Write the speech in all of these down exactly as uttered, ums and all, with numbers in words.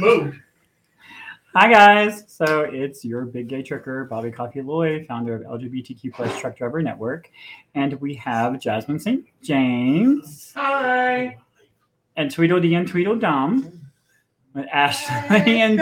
mood. Hi guys, so it's your big gay trucker, Bobby Coffee Loy, founder of L G B T Q plus Truck Driver Network, and we have Jasmine Saint James. Hi. And Tweedledee and Tweedledum with Ashley and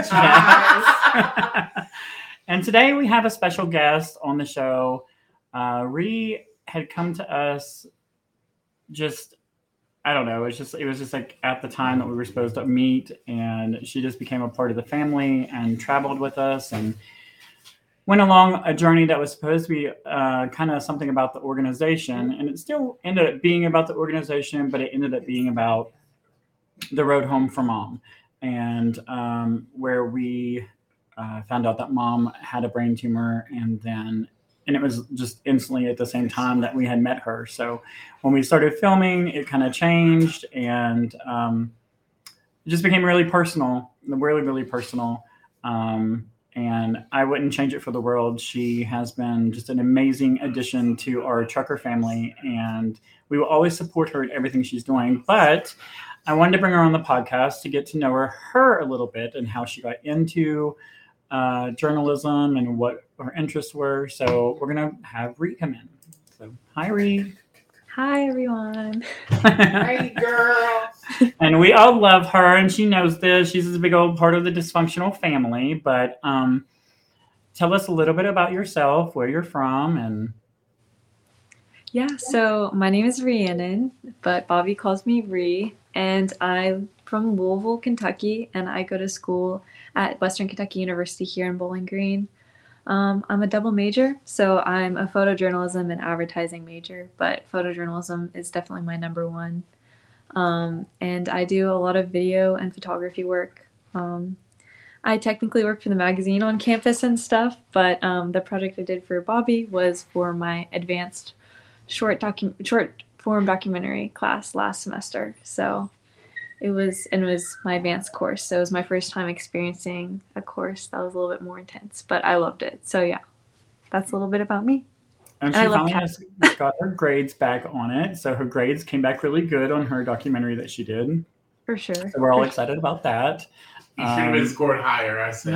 Jess. And today we have a special guest on the show. Uh, Ree had come to us just, I don't know, it was just it was just like at the time that we were supposed to meet, and she just became a part of the family and traveled with us and went along a journey that was supposed to be uh, kind of something about the organization, and it still ended up being about the organization, but it ended up being about the road home for mom, and um, where we uh, found out that mom had a brain tumor, and then and it was just instantly at the same time that we had met her. So when we started filming, it kind of changed, and um, it just became really personal, really, really personal. Um, and I wouldn't change it for the world. She has been just an amazing addition to our trucker family, and we will always support her in everything she's doing. But I wanted to bring her on the podcast to get to know her, her a little bit and how she got into uh, journalism and what her interests were. So we're going to have Ree come in. So hi, Ree. Hi, everyone. Hey, girl. And we all love her, and she knows this. She's a big old part of the dysfunctional family. But um, tell us a little bit about yourself, where you're from, and Yeah, so my name is Rhiannon, but Bobby calls me Ree, and I'm from Louisville, Kentucky, and I go to school at Western Kentucky University here in Bowling Green. Um, I'm a double major, so I'm a photojournalism and advertising major, but photojournalism is definitely my number one. Um, and I do a lot of video and photography work. Um, I technically work for the magazine on campus and stuff, but um, the project I did for Bobby was for my advanced short docu- short form documentary class last semester. So it was, and it was my advanced course. So it was my first time experiencing a course that was a little bit more intense, but I loved it. So yeah, that's a little bit about me. And she I love finally cat- has got her grades back on it. So her grades came back really good on her documentary that she did. For sure. So we're all For excited about that. You should have been Um, scored higher, I said.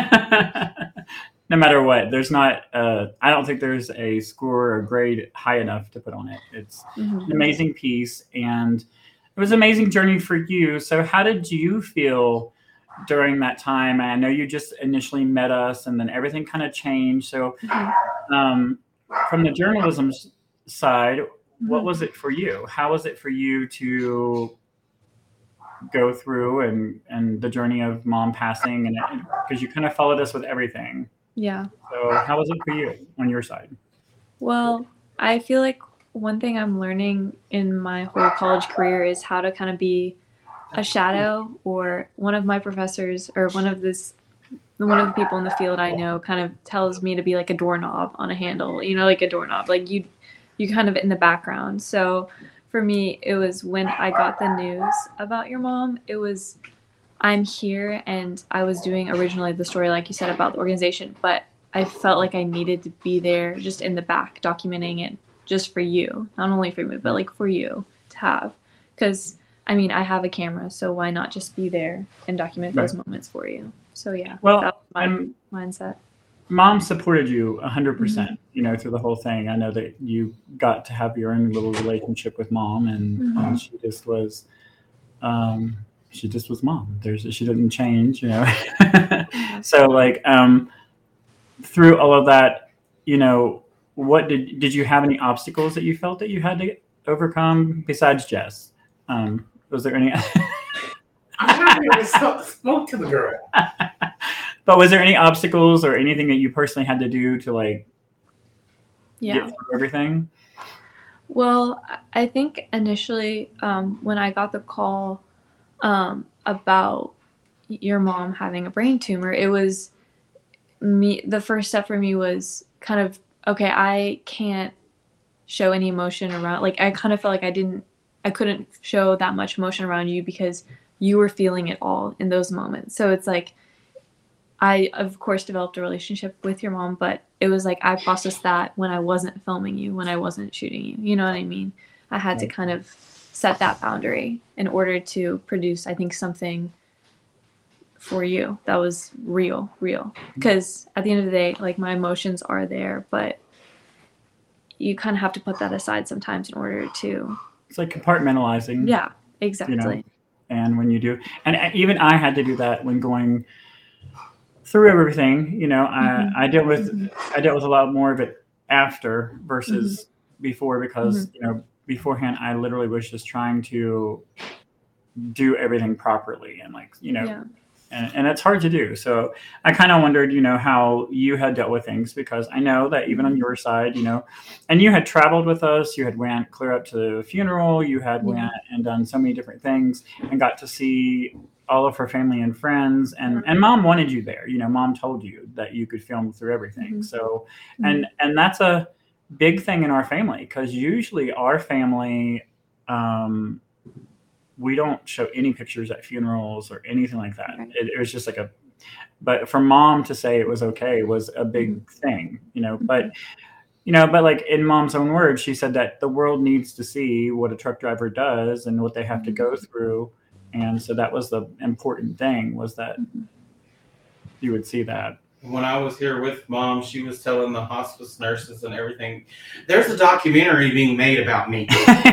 no matter what, there's not, uh, I don't think there's a score or grade high enough to put on it. It's Mhm. an amazing piece, and it was an amazing journey for you. So how did you feel during that time? I know you just initially met us, and then everything kind of changed. So Mhm. um, from the journalism s- side, what Mhm. was it for you? How was it for you to go through and, and the journey of mom passing? And because you kind of followed us with everything. Yeah. So how was it for you on your side? Well, I feel like one thing I'm learning in my whole college career is how to kind of be a shadow, or one of my professors or one of this one of the people in the field I know kind of tells me to be like a doorknob on a handle, you know, like a doorknob, like you you kind of in the background. So for me, it was when I got the news about your mom, it was I'm here, and I was doing originally the story, like you said, about the organization, but I felt like I needed to be there just in the back documenting it just for you, not only for me, but like for you to have. Because, I mean, I have a camera, so why not just be there and document those Right. moments for you? So yeah, Well, that was my and mindset. mom supported you one hundred percent, you know, through the whole thing. I know that you got to have your own little relationship with mom, and, Mhm. and she just was, um, she just was mom. There's, she didn't change, you know. So like, um, through all of that, you know, what did, did you have any obstacles that you felt that you had to overcome besides Jess? Um, was there any, I'm happy to spoke, spoke to the girl. but was there any obstacles or anything that you personally had to do to like Yeah. get through everything? Well, I think initially um, when I got the call um, about your mom having a brain tumor, it was me. The first step for me was kind of, okay, I can't show any emotion around, like I kind of felt like I didn't, I couldn't show that much emotion around you because you were feeling it all in those moments. So it's like, I, of course, developed a relationship with your mom, but it was like I processed that when I wasn't filming you, when I wasn't shooting you. You know what I mean? I had to kind of set that boundary in order to produce, I think, something for you that was real, real. Because at the end of the day, like my emotions are there, but you kind of have to put that aside sometimes in order to. It's like compartmentalizing. Yeah, exactly. You know, and when you do, and even I had to do that when going through everything. You know, Mm-hmm. I I dealt with Mm-hmm. I dealt with a lot more of it after versus Mm-hmm. before because Mm-hmm. you know beforehand I literally was just trying to do everything properly and like you know. Yeah. And, and it's hard to do. So I kind of wondered, you know, how you had dealt with things because I know that even on your side, you know, and you had traveled with us, you had went clear up to the funeral, you had Yeah. went and done so many different things and got to see all of her family and friends. And, and mom wanted you there. You know, mom told you that you could film through everything. Mm-hmm. So, and, and that's a big thing in our family because usually our family, um, we don't show any pictures at funerals or anything like that. Right. It, it was just like a, but for mom to say it was okay was a big Mm-hmm. thing, you know, but, you know, but like in mom's own words, she said that the world needs to see what a truck driver does and what they have to go through. And so that was the important thing was that you would see that. When I was here with mom, she was telling the hospice nurses and everything, there's a documentary being made about me.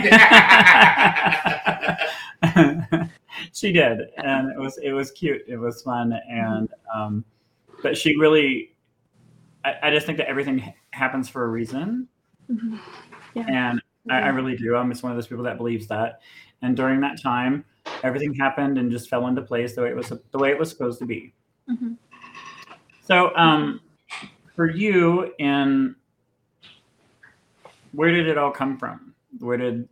She did, and it was it was cute. It was fun, and um, but she really, I, I just think that everything happens for a reason, Mm-hmm. Yeah. and I, I really do. I'm just one of those people that believes that. And during that time, everything happened and just fell into place the way it was the way it was supposed to be. Mm-hmm. So, um, for you, in where did it all come from? Where did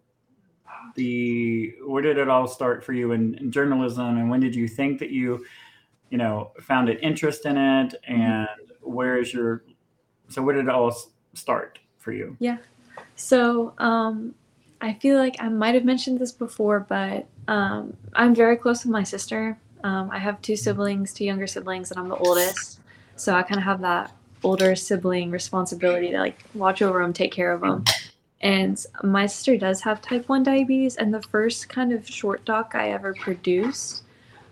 the where did it all start for you in, in journalism, and when did you think that you, you know, found an interest in it? And where is your so where did it all start for you? Yeah. So, um, I feel like I might have mentioned this before, but um, I'm very close with my sister. Um, I have two siblings, two younger siblings, and I'm the oldest. So I kind of have that older sibling responsibility to like watch over them, take care of them. And my sister does have type one diabetes, and the first kind of short doc I ever produced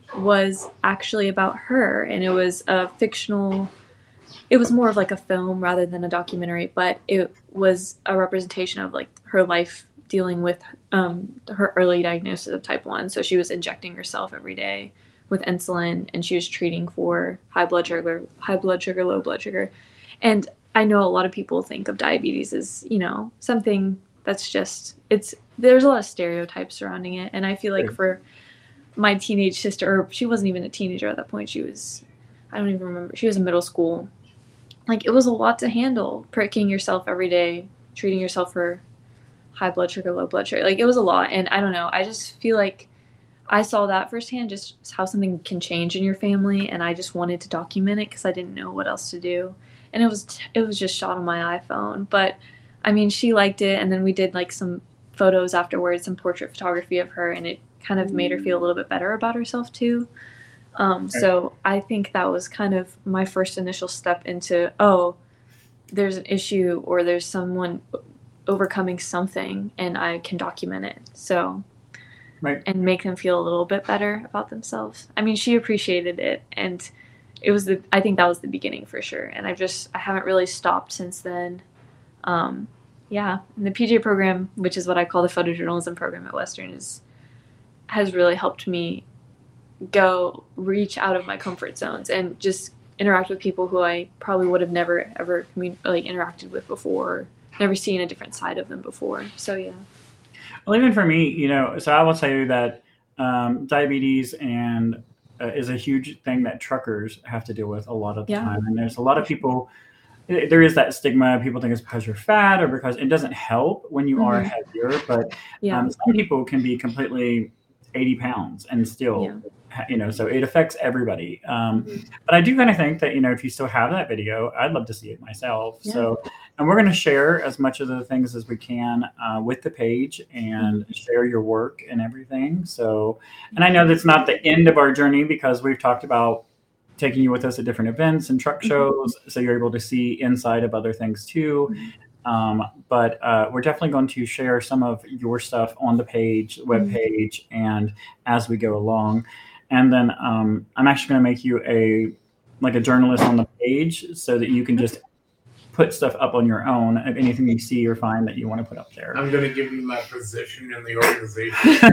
was actually about her, and it was a fictional. It was more of like a film rather than a documentary, but it was a representation of like her life dealing with um, her early diagnosis of type one. So she was injecting herself every day with insulin, and she was treating for high blood sugar, high blood sugar, low blood sugar. And I know a lot of people think of diabetes as, you know, something that's just, it's, there's a lot of stereotypes surrounding it. And I feel like for my teenage sister, or she wasn't even a teenager at that point, she was, I don't even remember, she was in middle school. Like, it was a lot to handle, pricking yourself every day, treating yourself for high blood sugar, low blood sugar. Like, it was a lot. And I don't know, I just feel like I saw that firsthand, just how something can change in your family. And I just wanted to document it because I didn't know what else to do. And it was, it was just shot on my iPhone. But, I mean, she liked it. And then we did, like, some photos afterwards, some portrait photography of her. And it kind of made her feel a little bit better about herself, too. Um, so I think that was kind of my first initial step into, oh, there's an issue or there's someone overcoming something and I can document it. So, right. And make them feel a little bit better about themselves. I mean, she appreciated it, and it was the, I think that was the beginning for sure. And I've just, I haven't really stopped since then. Um, yeah. And the P J program, which is what I call the photojournalism program at Western, is, has really helped me go reach out of my comfort zones and just interact with people who I probably would have never ever commun- like interacted with before, never seen a different side of them before. So yeah. Well, even for me, you know, so I will tell you that um, diabetes and uh, is a huge thing that truckers have to deal with a lot of the Yeah. time, and there's a lot of people. There is that stigma. People think it's because you're fat or because it doesn't help when you mm-hmm. are heavier, but yeah. um, some people can be completely eighty pounds and still. Yeah. You know, so it affects everybody. Um, mm-hmm. But I do kind of think that, you know, if you still have that video, I'd love to see it myself. Yeah. So, and we're going to share as much of the things as we can uh, with the page and mm-hmm. share your work and everything. So, and I know that's not the end of our journey because we've talked about taking you with us at different events and truck shows. Mm-hmm. So you're able to see inside of other things too. Mm-hmm. Um, but uh, we're definitely going to share some of your stuff on the page, webpage, mm-hmm. and as we go along. and then um, I'm actually going to make you a like a journalist on the page so that you can just put stuff up on your own of anything you see or find that you want to put up there. I'm going to give you my position in the organization.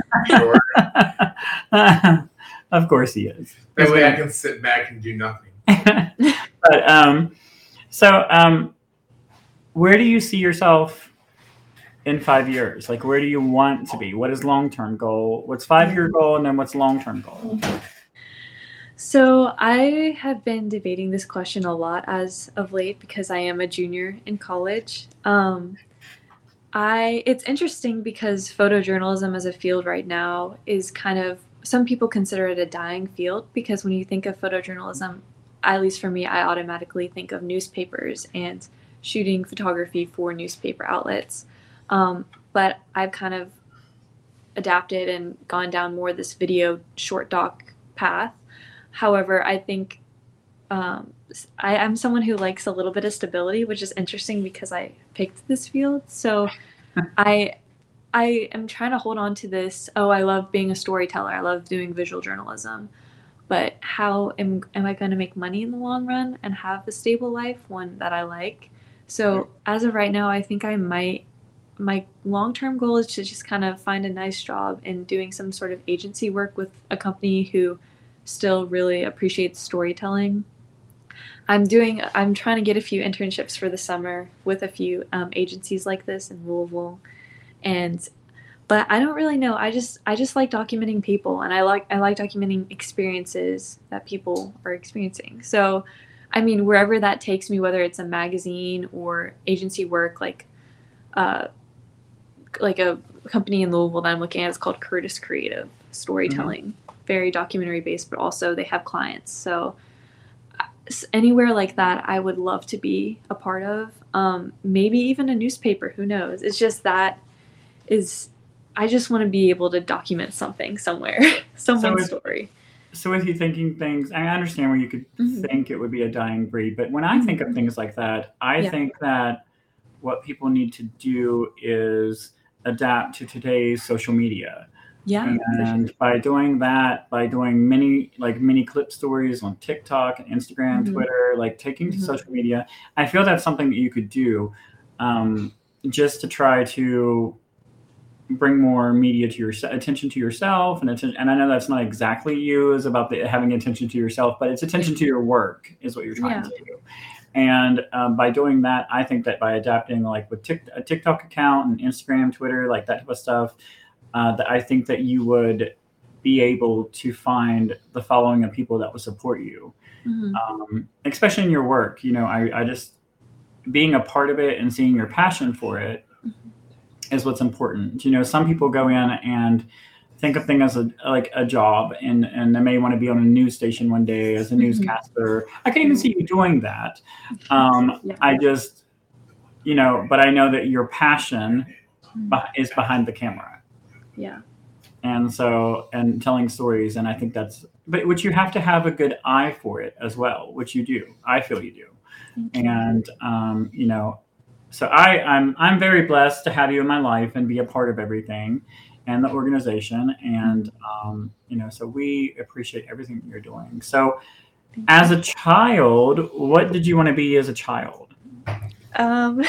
Sure. Of course he is. That way I can sit back and do nothing. But um, so um, where do you see yourself in five years? Like, where do you want to be? What is long-term goal? What's five-year goal, and then what's long-term goal? So I have been debating this question a lot as of late because I am a junior in college. Um, I it's interesting because photojournalism as a field right now is kind of, some people consider it a dying field, because when you think of photojournalism, at least for me, I automatically think of newspapers and shooting photography for newspaper outlets. Um, but I've kind of adapted and gone down more this video short doc path. However, I think um, I, I'm someone who likes a little bit of stability, which is interesting because I picked this field. So I I am trying to hold on to this, oh, I love being a storyteller. I love doing visual journalism. But how am, am I going to make money in the long run and have a stable life, one that I like? So as of right now, I think I might, my long-term goal is to just kind of find a nice job in doing some sort of agency work with a company who still really appreciates storytelling. I'm doing, I'm trying to get a few internships for the summer with a few um, agencies like this in Louisville. And but I don't really know. I just I just like documenting people, and I like I like documenting experiences that people are experiencing. So, I mean, wherever that takes me, whether it's a magazine or agency work, like uh, like a company in Louisville that I'm looking at is called Curtis Creative Storytelling, mm-hmm. very documentary based, but also they have clients. So anywhere like that, I would love to be a part of. Um, maybe even a newspaper. Who knows? It's just that is. I just want to be able to document something somewhere, someone's so with, story. So with you thinking things, I understand where you could mm-hmm. think it would be a dying breed, but when I think of things like that, I yeah. think that what people need to do is adapt to today's social media. Yeah. And sure. by doing that, by doing many like mini clip stories on TikTok and Instagram, mm-hmm. Twitter, like taking mm-hmm. to social media, I feel that's something that you could do um, just to try to bring more media to your attention to yourself and attention. And I know that's not exactly you is about the, having attention to yourself, but it's attention to your work is what you're trying yeah. to do. And um, by doing that, I think that by adapting like with tic- a TikTok account and Instagram, Twitter, like that type of stuff, uh, that I think that you would be able to find the following of people that will support you, mm-hmm. um, especially in your work. You know, I, I just being a part of it and seeing your passion for it is what's important. You know, some people go in and think of things as a like a job, and and they may want to be on a news station one day as a newscaster. Mm-hmm. I can even see you doing that. Um, yeah. I just, you know, but I know that your passion mm-hmm. is behind the camera. Yeah. And so, and telling stories, and I think that's, but which you have to have a good eye for it as well, which you do. I feel you do. Mm-hmm. And um, you know. So I, I'm I'm very blessed to have you in my life and be a part of everything and the organization. And, um, you know, so we appreciate everything that you're doing. So as a child, what did you want to be as a child? Um,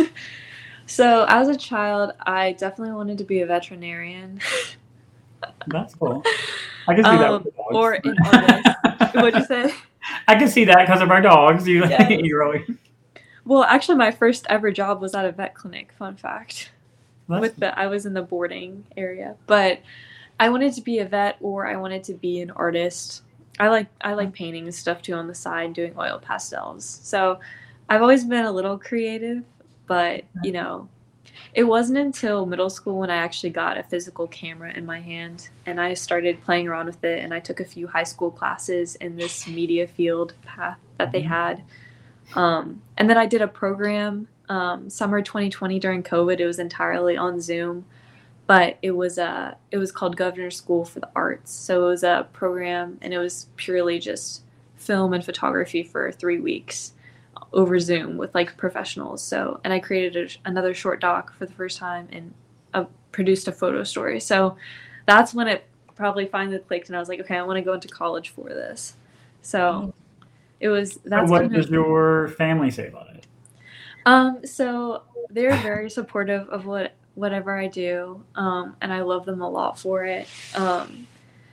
so as a child, I definitely wanted to be a veterinarian. That's cool. I can see um, that with dogs. Or an artist. What'd you say? I can see that because of our dogs. You, yes. you really... Well, actually, my first ever job was at a vet clinic. Fun fact. That's... With the, I was in the boarding area, but I wanted to be a vet, or I wanted to be an artist. I like I like painting and stuff too on the side, doing oil pastels. So I've always been a little creative, but you know, it wasn't until middle school when I actually got a physical camera in my hand, and I started playing around with it. And I took a few high school classes in this media field path that they had. Um, and then I did a program, um, summer twenty twenty during COVID. It was entirely on Zoom, but it was a, it was called Governor's School for the Arts. So it was a program, and it was purely just film and photography for three weeks over Zoom with like professionals. So, and I created a, another short doc for the first time and uh, produced a photo story. So that's when it probably finally clicked, and I was like, okay, I want to go into college for this. So it was that's what kind does of, your family say about it? um so they're very supportive of what whatever I do, um and I love them a lot for it. um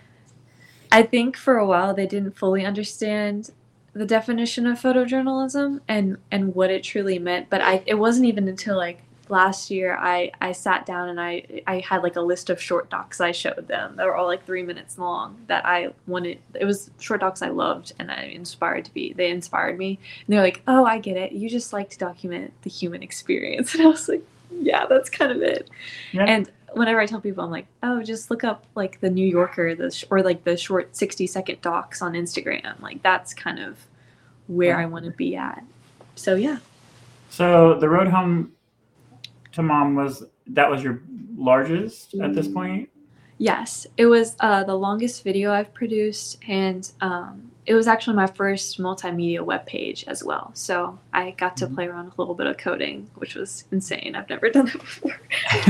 I think for a while they didn't fully understand the definition of photojournalism and and what it truly meant, but I it wasn't even until like last year I I sat down and I I had like a list of short docs I showed them that were all like three minutes long that I wanted. It was short docs I loved and I inspired to be they inspired me, and they're like, oh, I get it, you just like to document the human experience. And I was like, yeah, that's kind of it. Yeah. And whenever I tell people, I'm like, oh, just look up like the New Yorker, the sh- or like the short sixty second docs on Instagram. Like that's kind of where I want to be at. So yeah. So the road home to mom was that was your largest at this point? Yes, it was uh, the longest video I've produced, and um, it was actually my first multimedia web page as well. So I got to Mhm. play around with a little bit of coding, which was insane. I've never done that before.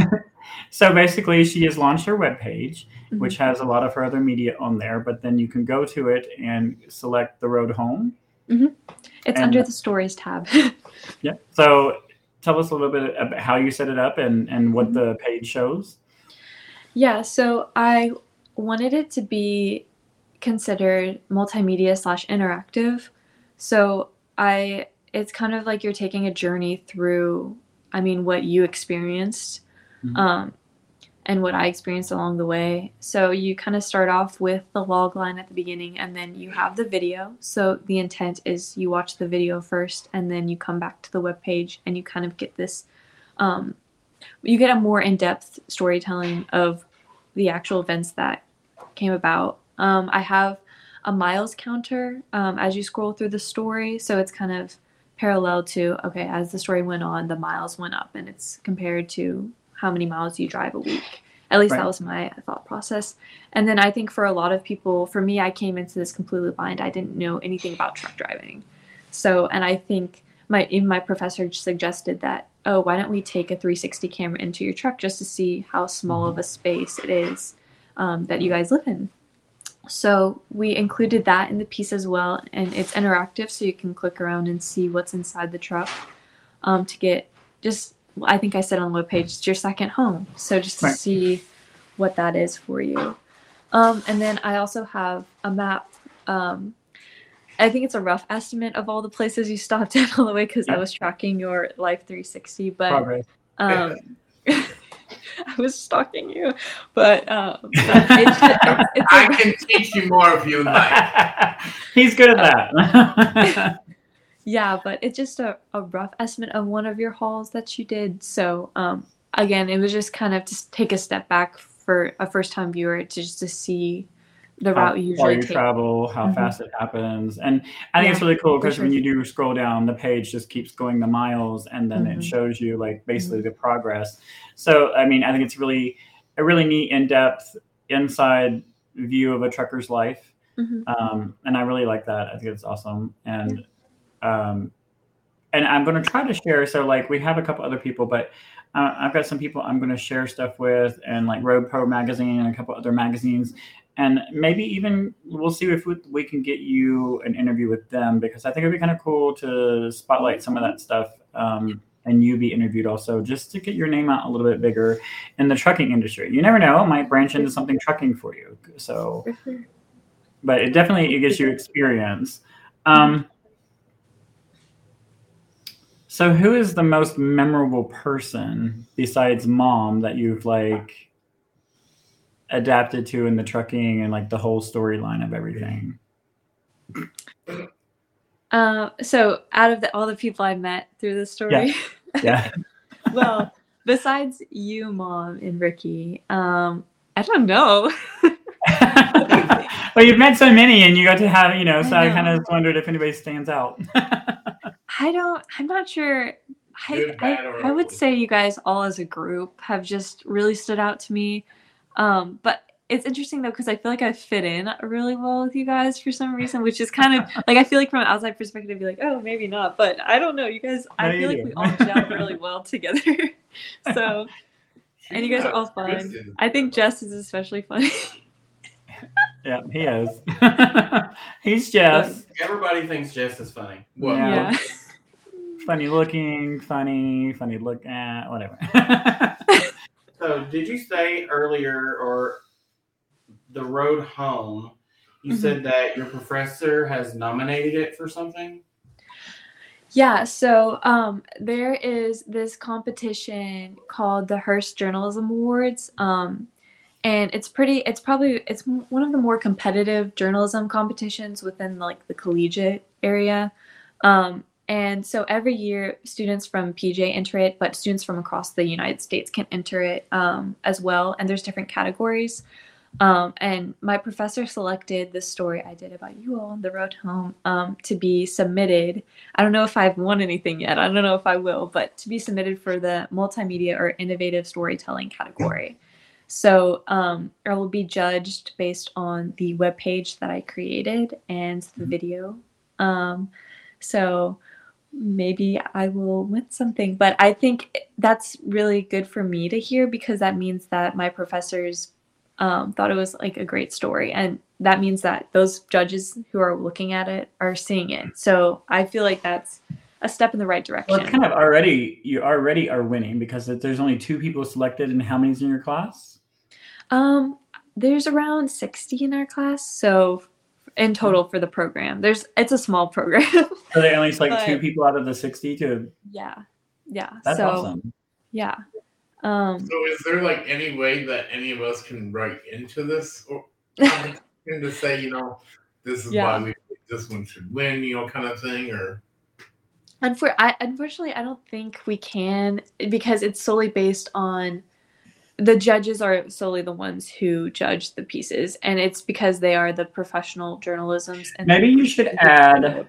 So basically, she has launched her webpage, Mhm. which has a lot of her other media on there, but then you can go to it and select the road home. It's And- under the stories tab. Yeah. So tell us a little bit about how you set it up and, and what the page shows. Yeah, so I wanted it to be considered multimedia slash interactive. So I it's kind of like you're taking a journey through, I mean, what you experienced, Mhm. um, and what I experienced along the way. So you kind of start off with the log line at the beginning, and then you have the video. So the intent is you watch the video first, and then you come back to the webpage, and you kind of get this, um, you get a more in-depth storytelling of the actual events that came about. Um, I have a miles counter um, as you scroll through the story, so it's kind of parallel to, okay, as the story went on, the miles went up, and it's compared to how many miles you drive a week. At least Right. that was my thought process. And then I think for a lot of people, for me, I came into this completely blind. I didn't know anything about truck driving. So, and I think my even my professor suggested that, oh, why don't we take a three sixty camera into your truck just to see how small of a space it is um, that you guys live in. So we included that in the piece as well, and it's interactive, so you can click around and see what's inside the truck um, to get just, I think I said on the webpage, it's your second home. So just to Right. see what that is for you. Um, and then I also have a map. Um, I think it's a rough estimate of all the places you stopped at all the way because I Yeah. was tracking your Life three sixty, but Progress. um, I was stalking you. But um, it's, it's, it's I a, can teach you more if you like. He's good at that. yeah, but it's just a, a rough estimate of one of your hauls that you did. So um, again, it was just kind of to take a step back for a first time viewer to just to see the How route you far usually you take. travel, how Mhm. fast it happens. And I think Yeah, it's really cool for because sure. when you do scroll down, the page just keeps going the miles and then Mhm. it shows you like basically the progress. So, I mean, I think it's really a really neat, in-depth, inside view of a trucker's life. Mhm. Um, and I really like that. I think it's awesome. And um, and I'm going to try to share. So, like, we have a couple other people, but uh, I've got some people I'm going to share stuff with, and like Road Pro magazine and a couple other magazines, and maybe even we'll see if we, we can get you an interview with them, because I think it'd be kind of cool to spotlight some of that stuff, um, and you be interviewed also, just to get your name out a little bit bigger in the trucking industry. You never know; it might branch into something trucking for you. So, For sure. but it definitely it gives you experience. Um, So who is the most memorable person besides mom that you've like adapted to in the trucking and like the whole storyline of everything? Uh, so out of the, all the people I met through this story, Yeah. well, besides you, Mom, and Ricky, um, I don't know. Well, you've met so many and you got to have, you know, so I I, know. kind of wondered if anybody stands out. I don't. I'm not sure. I, Good, bad, I, or I would ugly. say you guys all as a group have just really stood out to me. Um, but it's interesting though because I feel like I fit in really well with you guys for some reason, which is kind of like I feel like from an outside perspective, you're like, oh, maybe not, but I don't know. You guys, How I do feel you like do? we all gel really well together. So, and you guys are all fun. I think Jess is especially funny. Yeah, he is. He's Jess. Everybody thinks Jess is funny. Well, Yeah. Yeah. Funny looking, funny, funny look at, whatever. So, did you say earlier, or the road home, you Mhm. said that your professor has nominated it for something? Yeah, so um, there is this competition called the Hearst Journalism Awards, um, and it's pretty. It's probably it's m- one of the more competitive journalism competitions within like the collegiate area, um, and so every year students from P J enter it, but students from across the United States can enter it um, as well. And there's different categories. Um, and my professor selected the story I did about you all on the road home um, to be submitted. I don't know if I've won anything yet. I don't know if I will, but to be submitted for the multimedia or innovative storytelling category. So um, I will be judged based on the webpage that I created and the video. Um, so maybe I will win something. But I think that's really good for me to hear because that means that my professors um, thought it was like a great story. And that means that those judges who are looking at it are seeing it. So I feel like that's a step in the right direction. Well, it's kind of already, you already are winning because there's only two people selected, and how many's in your class? Um, there's around sixty in our class. So in total for the program, there's it's a small program. So they only select But- two people out of the sixty to, yeah. Yeah. that's so awesome. yeah. Um, So is there like any way that any of us can write into this or competition to say, you know, this is Yeah. why we think this one should win, you know, kind of thing, or Unfor- I, unfortunately, I don't think we can because it's solely based on the judges are solely the ones who judge the pieces, and it's because they are the professional journalisms. And Maybe you should add,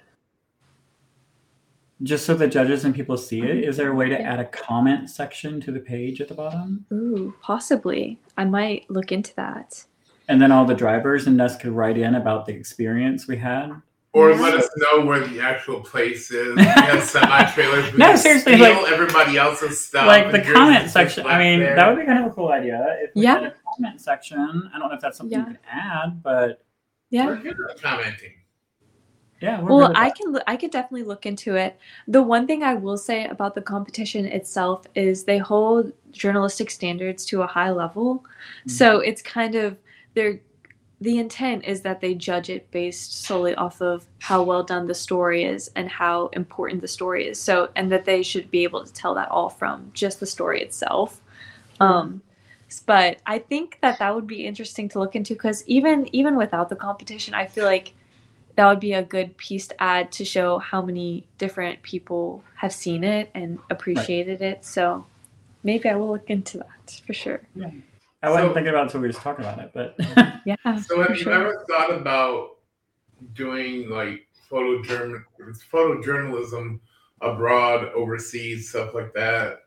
just so the judges and people see it, is there a way to Yeah. add a comment section to the page at the bottom? Ooh, possibly. I might look into that. And then all the drivers and us could write in about the experience we had. or Yeah. let us know where the actual place is. We have semi trailers. We No, can seriously, steal like- everybody else's stuff. Like the and yours comment is section. just I mean, left that there. would be kind of a cool idea if we Yeah. had a comment section. I don't know if that's something Yeah. you could add, but Yeah. We're good at commenting. yeah, we're Well, good at I that. can I could definitely look into it. The one thing I will say about the competition itself is they hold journalistic standards to a high level. So it's kind of they're the intent is that they judge it based solely off of how well done the story is and how important the story is. So and that they should be able to tell that all from just the story itself. Um, but I think that that would be interesting to look into because even even without the competition, I feel like that would be a good piece to add to show how many different people have seen it and appreciated it. So maybe I will look into that for sure. I wasn't So- thinking about it until we were just talking about it, but Yeah. So for have you sure. ever thought about doing like photojourn- photojournalism abroad, overseas, stuff like that?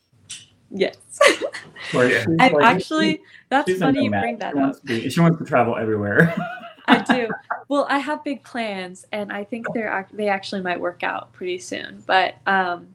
Yes. Or Yeah. she's I like- actually, that's she's a funny you nomad. bring that she up. wants to be, she wants to travel everywhere. I do. Well, I have big plans, and I think they're ac- they actually might work out pretty soon. But um,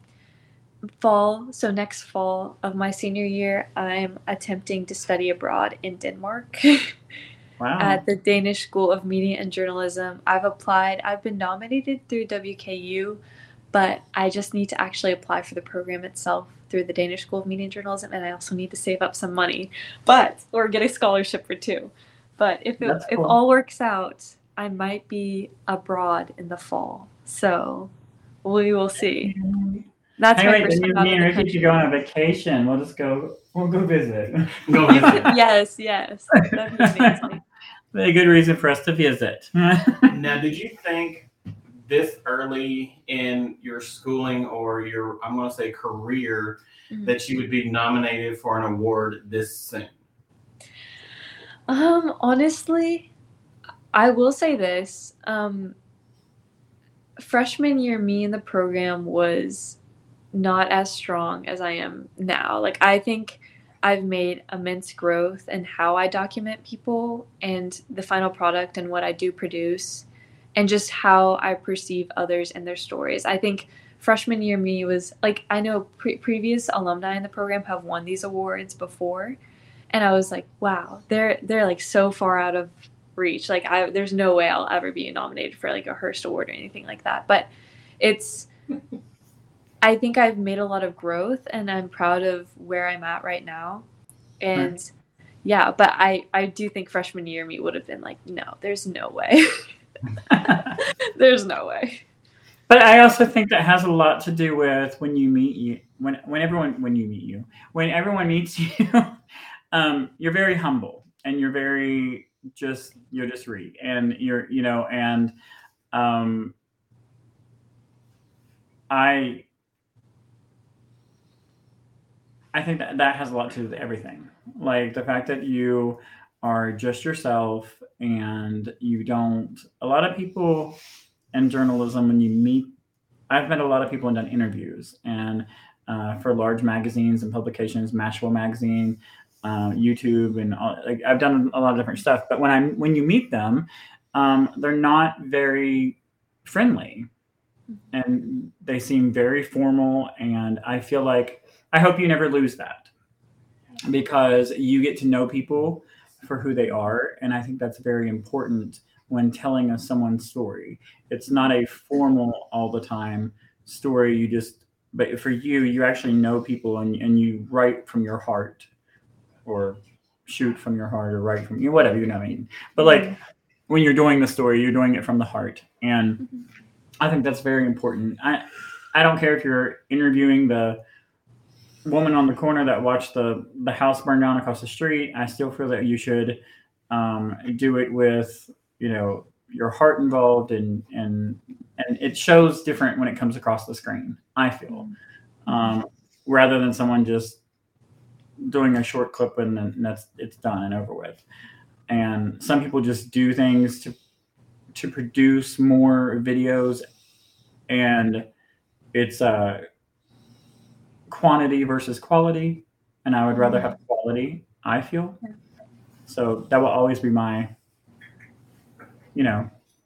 fall, so next fall of my senior year, I'm attempting to study abroad in Denmark Wow. at the Danish School of Media and Journalism. I've applied. I've been nominated through W K U, but I just need to actually apply for the program itself through the Danish School of Media and Journalism, and I also need to save up some money, but or get a scholarship for two. But if it, That's if cool. all works out, I might be abroad in the fall. So we will see. That's my Anyway, first then time you, out me of and the Ricky country. should go on a vacation. We'll just go. We'll go visit. Go visit. Yes, yes, that'd be amazing. A good reason for us to visit. Now, did you think this early in your schooling or your, I'm going to say career, Mhm. that you would be nominated for an award this soon? Um, honestly, I will say this. Um, freshman year, me in the program was not as strong as I am now. Like, I think I've made immense growth in how I document people and the final product and what I do produce and just how I perceive others and their stories. I think freshman year me was like, I know pre- previous alumni in the program have won these awards before. And I was like, wow, they're they're like so far out of reach. Like I, there's no way I'll ever be nominated for like a Hearst Award or anything like that. But it's, I think I've made a lot of growth, and I'm proud of where I'm at right now. And right. yeah, but I, I do think freshman year me would have been like, no, there's no way. There's no way. But I also think that has a lot to do with when you meet you, when when everyone when you meet you, when everyone meets you, um, you're very humble, and you're very just you're just Ree, and you're you know and um, I I think that that has a lot to do with everything. Like the fact that you are just yourself, and you don't. A lot of people in journalism, when you meet, I've met a lot of people and done interviews, and uh, for large magazines and publications, Mashable magazine, uh, YouTube, and all, like I've done a lot of different stuff. But when I'm when you meet them, um, they're not very friendly, and they seem very formal. And I feel like I hope you never lose that, because you get to know people for who they are, and I think that's very important when telling us someone's story. It's not a formal all the time story. You just, but for you, you actually know people, and, and you write from your heart, or shoot from your heart, or write from you, whatever, you know what I mean. But like when you're doing the story, you're doing it from the heart. And I think that's very important. I, I don't care if you're interviewing the woman on the corner that watched the, the house burn down across the street. I still feel that you should um, do it with, you know, your heart involved, and and and it shows different when it comes across the screen, I feel, um, rather than someone just doing a short clip and then that's it's done and over with. And some people just do things to to produce more videos, and it's uh quantity versus quality, and I would rather have quality, I feel. So that will always be my, you know,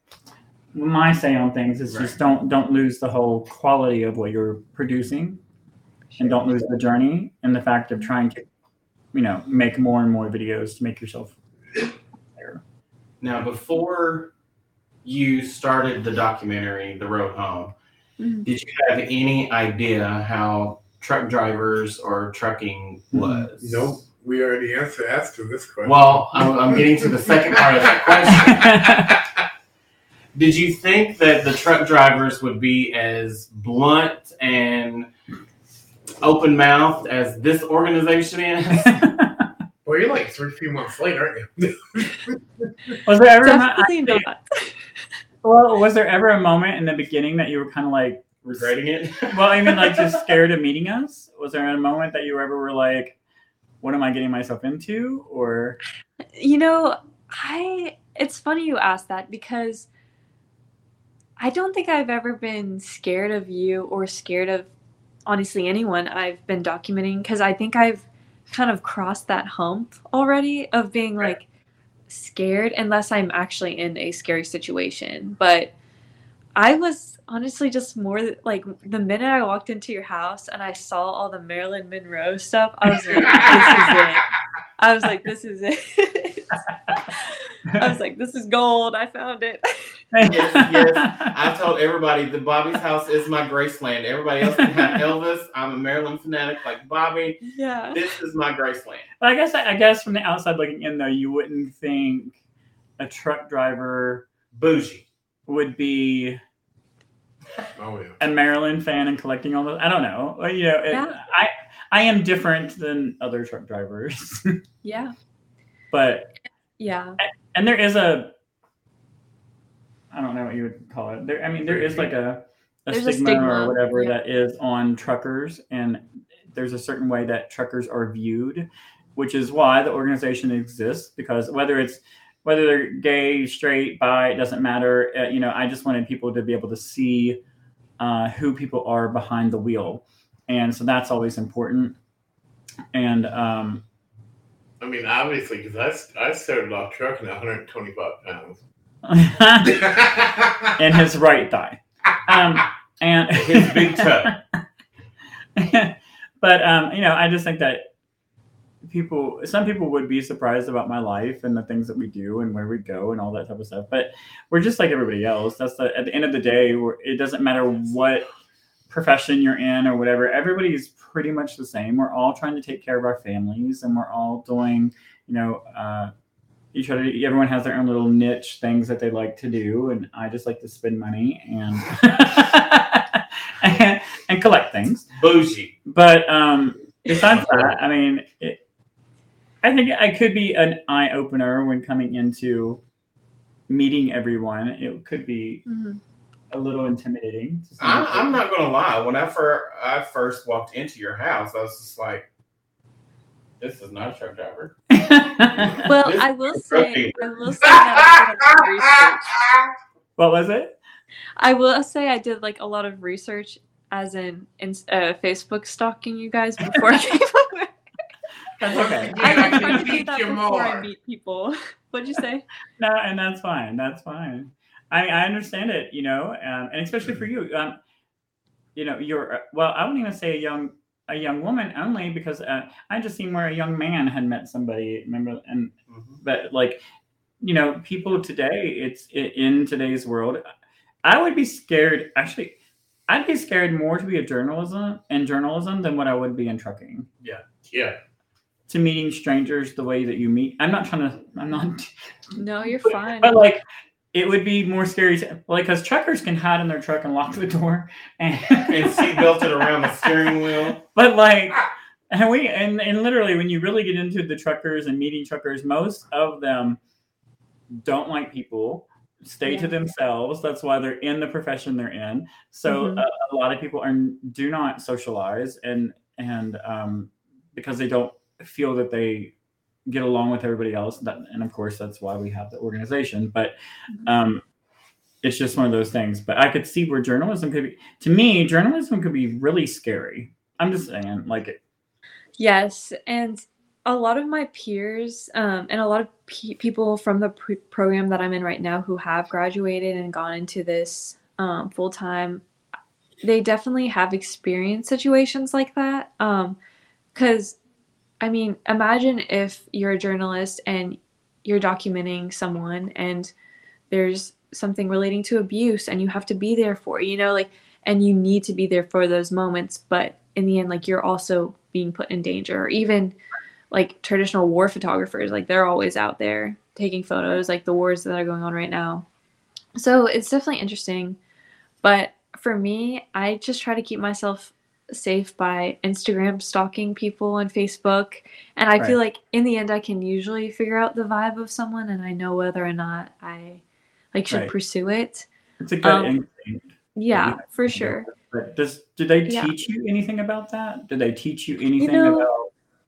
my say on things is right. Just don't don't lose the whole quality of what you're producing, sure. And don't lose the journey and the fact of trying to, you know, make more and more videos to make yourself better. Now, before you started the documentary, The Road Home, mm-hmm. did you have any idea how truck drivers or trucking was? Nope. We already answered asked you this question. Well, I'm, I'm getting to the second part of that question. Did you think that the truck drivers would be as blunt and open-mouthed as this organization is? Well, you're like three few months late, aren't you? Was there ever Definitely a, not. Well, was there ever a moment in the beginning that you were kind of like regretting it? Well, I mean, like just scared of meeting us? Was there a moment that you ever were like, what am I getting myself into? Or, you know, I, it's funny you asked that, because I don't think I've ever been scared of you or scared of, honestly, anyone I've been documenting, because I think I've kind of crossed that hump already of being right. like scared, unless I'm actually in a scary situation. But I was honestly just more like, the minute I walked into your house and I saw all the Marilyn Monroe stuff, I was like, this is it. I was like, this is it. I was like, this is gold. I found it. Yes, yes. I've told everybody that Bobby's house is my Graceland. Everybody else can have Elvis. I'm a Maryland fanatic like Bobby. Yeah. This is my Graceland. But I guess I guess from the outside looking in, though, you wouldn't think a truck driver bougie would be oh, yeah. a Maryland fan and collecting all those. I don't know. You know, it, yeah. I I am different than other truck drivers. Yeah. But yeah. And there is a, I don't know what you would call it. There, I mean, there is like a, a, stigma, a stigma or whatever yeah. that is on truckers, and there's a certain way that truckers are viewed, which is why the organization exists. Because whether it's whether they're gay, straight, bi, it doesn't matter. Uh, you know, I just wanted people to be able to see uh, who people are behind the wheel, and so that's always important. And um, I mean, obviously, because I, I started off trucking at one hundred twenty-five pounds. And his right thigh. Um, and his big toe. But, um, you know, I just think that people, some people would be surprised about my life and the things that we do and where we go and all that type of stuff. But we're just like everybody else. That's the, at the end of the day, we're, it doesn't matter what profession you're in or whatever. Everybody's pretty much the same. We're all trying to take care of our families, and we're all doing, you know, uh, you try to, everyone has their own little niche things that they like to do. And I just like to spend money and, and, and collect things. Bougie. But um, besides that, I mean, it, I think I could be an eye opener when coming into meeting everyone. It could be Mhm. a little intimidating. to some I, people. I'm not gonna lie. Whenever I first walked into your house, I was just like, "This is not a truck driver." Well, This I will is a say, truck I will say that I did a lot of research. What was it? I will say I did like a lot of research, as in, in uh, Facebook stalking you guys before I came over. That's okay. I Yeah, like trying to I do think that you before I more. meet people. What'd you say? No, and that's fine. That's fine. I I understand it, you know, um, and especially for you. Um, you know, you're well. I wouldn't even say a young a young woman only because uh, I just seen where a young man had met somebody. Remember, and Mhm. but like, you know, people today. It's in today's world. I would be scared. Actually, I'd be scared more to be a journalism in journalism than what I would be in trucking. Yeah. To meeting strangers the way that you meet. I'm not trying to. I'm not. No, you're fine. But like, it would be more scary, to, like, because truckers can hide in their truck and lock the door, and, And seat belted around the steering wheel. But like, and we and, and literally, when you really get into the truckers and meeting truckers, most of them don't like people. Stay Yeah. to themselves. That's why they're in the profession they're in. So Mhm. a, a lot of people are do not socialize, and and um, because they don't feel that they get along with everybody else. That, and of course, that's why we have the organization. But um, it's just one of those things. But I could see where journalism could be. To me, journalism could be really scary. I'm just saying, like, Yes, and a lot of my peers um, and a lot of pe- people from the pre- program that I'm in right now who have graduated and gone into this um, full time, they definitely have experienced situations like that. Because, I mean, imagine if you're a journalist and you're documenting someone and there's something relating to abuse and you have to be there for, you know, like, and you need to be there for those moments. But in the end, like, you're also being put in danger. Or even like traditional war photographers, like, they're always out there taking photos, like the wars that are going on right now. So it's definitely interesting. But for me, I just try to keep myself safe by Instagram stalking people on Facebook. And I feel like in the end, I can usually figure out the vibe of someone and I know whether or not I like should Right. pursue it. it's a good Um, instinct. Yeah, Yeah. for sure. But does did they Yeah. teach you anything about that? Did they teach you anything know, about?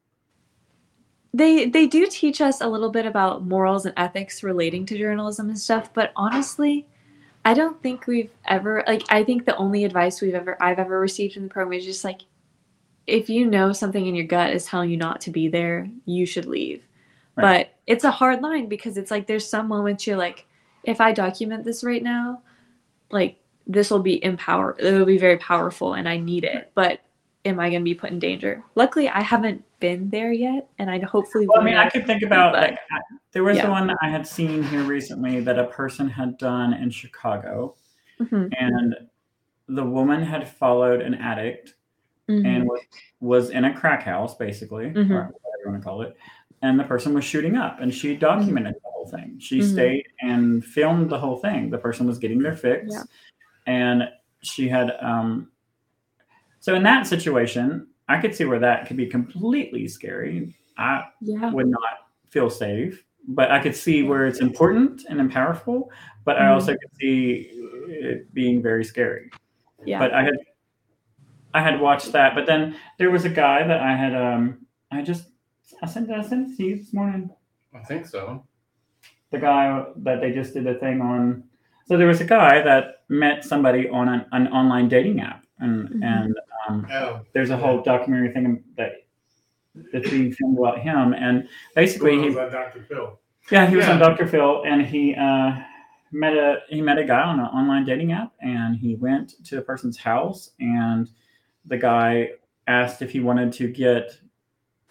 They they do teach us a little bit about morals and ethics relating to journalism and stuff, but honestly, I don't think we've ever like I think the only advice we've ever I've ever received in the program is just like, if you know something in your gut is telling you not to be there, you should leave. Right. But it's a hard line because it's like there's some moments you're like, if I document this right now, like this will be empower it'll be very powerful and I need it. But am I going to be put in danger? Luckily, I haven't been there yet, and I hopefully Well, I will mean, I not. could think about But- like I- there was yeah. the one that I had seen here recently that a person had done in Chicago, Mhm, and the woman had followed an addict mhm. and was, was in a crack house, basically, Mhm. or whatever you want to call it. And the person was shooting up, and she documented the whole thing. She Mhm. stayed and filmed the whole thing. The person was getting their fix, Yeah. and she had. Um, so in that situation, I could see where that could be completely scary. I Yeah. would not feel safe, but I could see where it's important and powerful. But I Mhm. also could see it being very scary. Yeah. But I had I had watched that, but then there was a guy that I had um I just I sent I sent it to you this morning. I think so. The guy that they just did a thing on. So there was a guy that met somebody on an, an online dating app, and Mhm. and um, Oh, there's a whole documentary thing that that's being filmed about him, and basically who he was that Doctor Phil? yeah he was Yeah. on Doctor Phil, and he uh, met a he met a guy on an online dating app, and he went to the person's house, and the guy asked if he wanted to get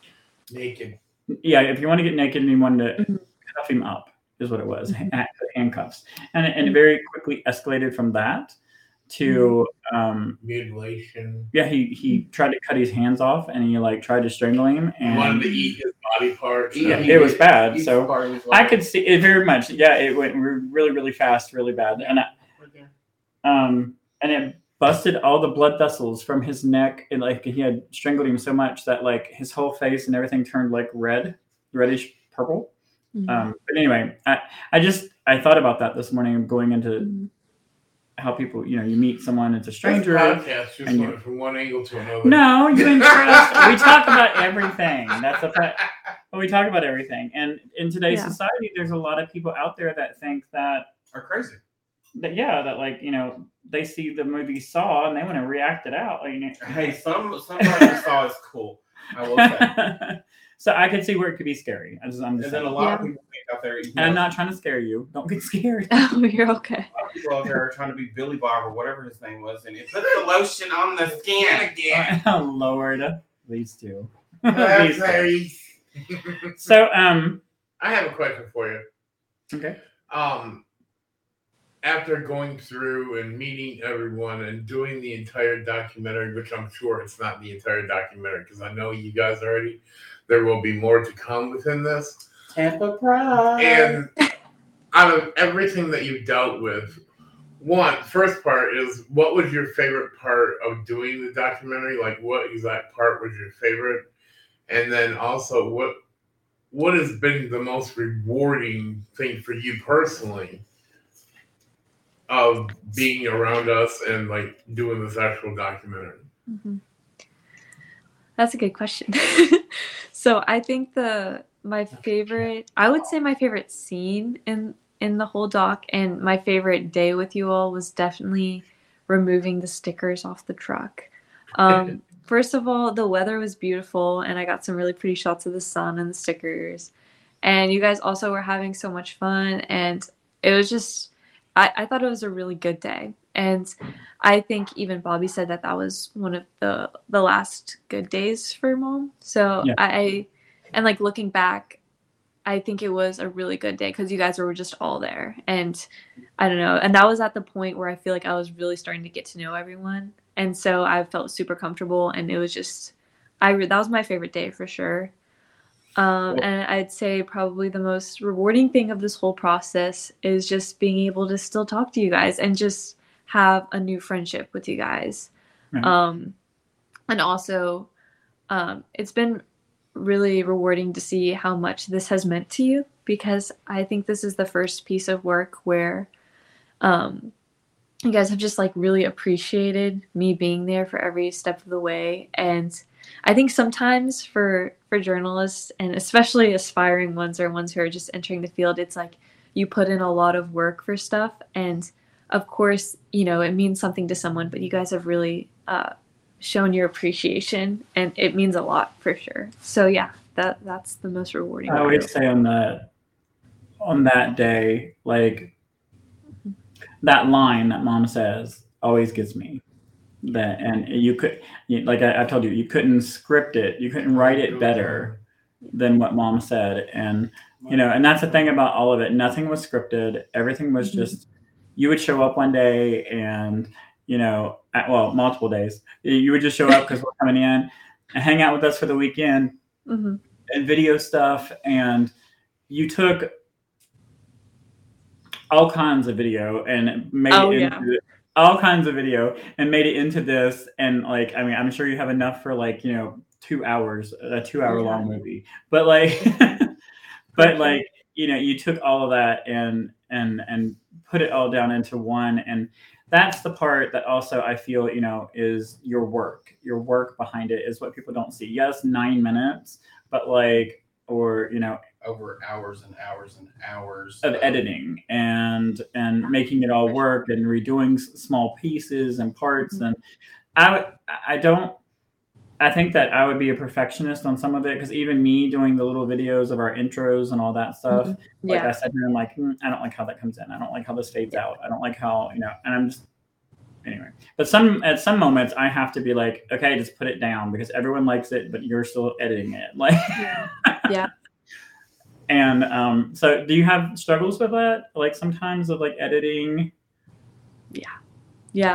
Naked. Yeah, if you want to get naked and you want to Mhm. cuff him up, is what it was, Mhm. ha- handcuffs, and it, and it very quickly escalated from that to um, Mutilation. yeah, he he tried to cut his hands off and he like tried to strangle him, He and wanted to eat his body parts. Yeah, he it was did. bad. He's So part of his I life. could see it very much. Yeah, it went re- really really fast, really bad, and I, um and it busted all the blood vessels from his neck, and like he had strangled him so much that like his whole face and everything turned like red, reddish purple. Mhm. Um, but anyway, I I just I thought about that this morning, going into Mhm. how people, you know, you meet someone, it's a This stranger. podcast just and you- went from one angle to another. No, you interrupt. We talk about everything. That's a fact. But we talk about everything. And in today's Yeah. society, there's a lot of people out there that think that, Are crazy. that yeah, that like, you know, they see the movie Saw and they want to react it out. Like, you know. Hey, some somebody who saw is cool. I will say. So I could see where it could be scary. I just, I'm And just then a saying. lot Yeah. of people think out there. You And I'm know, not trying to scare you. Don't get scared. Oh, you're okay. a lot of people out there are trying to be Billy Bob or whatever his name was, and it puts the lotion on the skin again. Oh, Lord. These two. That's These two. very- So, um, I have a question for you. okay. Um, after going through and meeting everyone and doing the entire documentary, which I'm sure it's not the entire documentary because I know you guys already, there will be more to come within this. Tampa Pride. And out of everything that you dealt with, one, first part is what was your favorite part of doing the documentary? Like what exact part was your favorite? And then also what what has been the most rewarding thing for you personally of being around us and like doing this actual documentary? Mhm. That's a good question. So I think the my favorite, I would say my favorite scene in in the whole doc and my favorite day with you all was definitely removing the stickers off the truck. Um, first of all, the weather was beautiful and I got some really pretty shots of the sun and the stickers. And you guys also were having so much fun and it was just, I, I thought it was a really good day. And I think even Bobby said that that was one of the the last good days for Mom. So Yeah. I, and like looking back, I think it was a really good day because you guys were just all there. And I don't know. And that was at the point where I feel like I was really starting to get to know everyone. And so I felt super comfortable. And it was just, I re- that was my favorite day for sure. Um, and I'd say probably the most rewarding thing of this whole process is just being able to still talk to you guys and just have a new friendship with you guys. Right. Um, and also, um, it's been really rewarding to see how much this has meant to you because I think this is the first piece of work where um, you guys have just like really appreciated me being there for every step of the way. And I think sometimes for for journalists and especially aspiring ones or ones who are just entering the field, it's like you put in a lot of work for stuff. And of course, you know, it means something to someone, but you guys have really uh, shown your appreciation and it means a lot for sure. So yeah, that that's the most rewarding I part. always say on that on that day, like that line that Mom says always gets me. That and you could, you, like I, I told you, you couldn't script it, you couldn't write it better than what Mom said, and you know, and that's the thing about all of it. Nothing was scripted. Everything was Mhm. just you would show up one day, and you know, at, well, multiple days, you would just show up because we're coming in and hang out with us for the weekend Mm-hmm. and video stuff, and you took all kinds of video and made Oh, it yeah. into all kinds of video and made it into this. And like, I mean, I'm sure you have enough for like, you know, two hours, a two hour Yeah. long movie, but like, but like, you know, you took all of that and, and, and put it all down into one. And that's the part that also I feel, you know, is your work, your work behind it is what people don't see. Yes, nine minutes, but like, or, you know, Over hours and hours and hours of editing and and making it all work and redoing s- small pieces and parts. And I would I don't I think that I would be a perfectionist on some of it because even me doing the little videos of our intros and all that stuff, like Yeah. I said, I'm like, "Hmm, I don't like how that comes in. I don't like how this fades out. I don't like how, you know, and I'm just anyway, but some at some moments I have to be like, okay, just put it down because everyone likes it, but you're still editing it. Like, Yeah. Yeah. And um, so, do you have struggles with that? Like sometimes of like editing. Yeah. Yeah.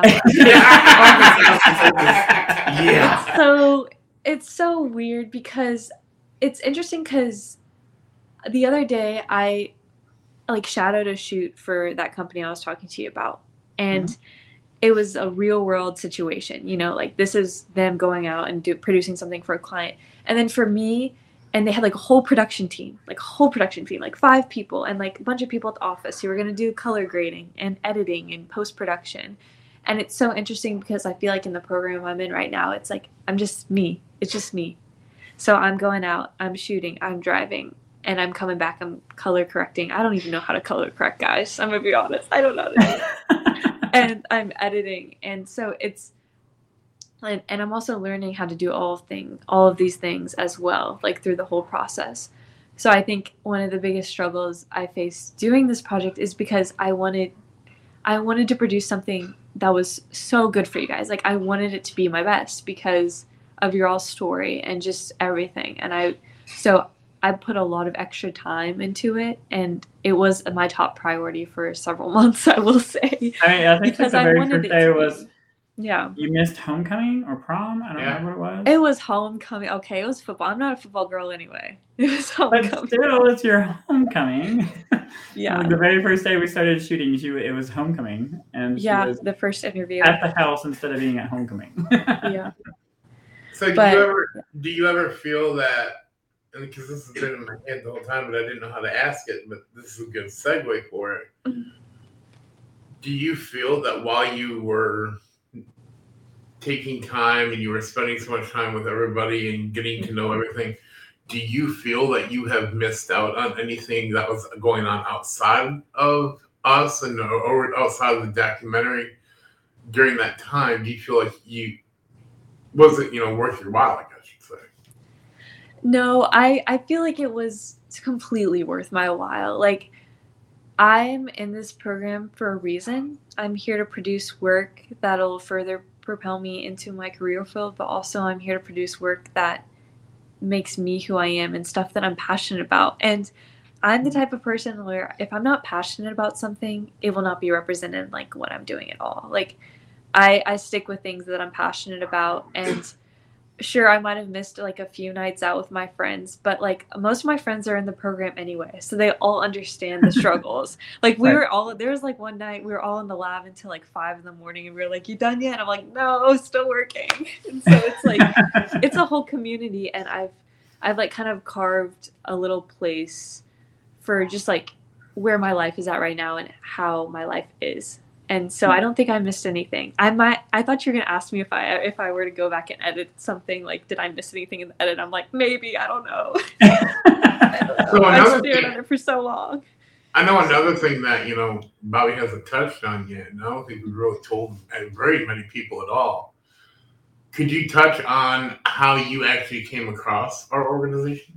Yeah. So it's so weird because it's interesting because the other day I like shadowed a shoot for that company I was talking to you about, and mm-hmm. it was a real world situation. You know, like this is them going out and do, producing something for a client, and then for me. And they had like a whole production team, like a whole production team, like five people and like a bunch of people at the office who were going to do color grading and editing and post-production. And it's so interesting because I feel like in the program I'm in right now, it's like, I'm just me. It's just me. So I'm going out, I'm shooting, I'm driving, and I'm coming back, I'm color correcting. I don't even know how to color correct, guys. I'm going to be honest. I don't know how to do it. And I'm editing. And so it's, And, and I'm also learning how to do all of thing, all of these things as well, like through the whole process. So I think one of the biggest struggles I faced doing this project is because I wanted, I wanted to produce something that was so good for you guys. Like I wanted it to be my best because of your all story and just everything. And I, so I put a lot of extra time into it, and it was my top priority for several months, I will say. I mean, I think because the I very wanted first it day to was. Be. Yeah. You missed homecoming or prom? I don't Yeah. know what it was. It was homecoming. Okay, it was football. I'm not a football girl anyway. It was homecoming. But still, it's your homecoming. Yeah. Like the very first day we started shooting, she, it was homecoming. And she Yeah, was the first interview. at the house instead of being at homecoming. Yeah. So do But- you ever do you ever feel that, and because this has been in my head the whole time, but I didn't know how to ask it, but this is a good segue for it. Do you feel that while you were taking time and you were spending so much time with everybody and getting to know everything, do you feel that you have missed out on anything that was going on outside of us and or outside of the documentary during that time? Do you feel like you was it, you know, worth your while, I guess I should say? No, I, I feel like it was completely worth my while. Like, I'm in this program for a reason. I'm here to produce work that'll further propel me into my career field, but also I'm here to produce work that makes me who I am and stuff that I'm passionate about. And I'm the type of person where if I'm not passionate about something, it will not be represented in like what I'm doing at all. Like I, I stick with things that I'm passionate about, and sure, I might have missed like a few nights out with my friends, but like most of my friends are in the program anyway, so they all understand the struggles. Like we Right. were all, there was like one night we were all in the lab until like five in the morning, and we were like, "You done yet?" And I'm like, "No, still working." And so it's like it's a whole community, and I've I've like kind of carved a little place for just like where my life is at right now and how my life is. And so I don't think I missed anything. I might. I thought you were gonna ask me if I if I were to go back and edit something. Like, did I miss anything in the edit? I'm like, maybe. I don't know. I don't know. So I another stared thing- at it for so long. I know another thing that, you know, Bobby hasn't touched on yet, and I don't think we've really told very many people at all. Could you touch on how you actually came across our organization?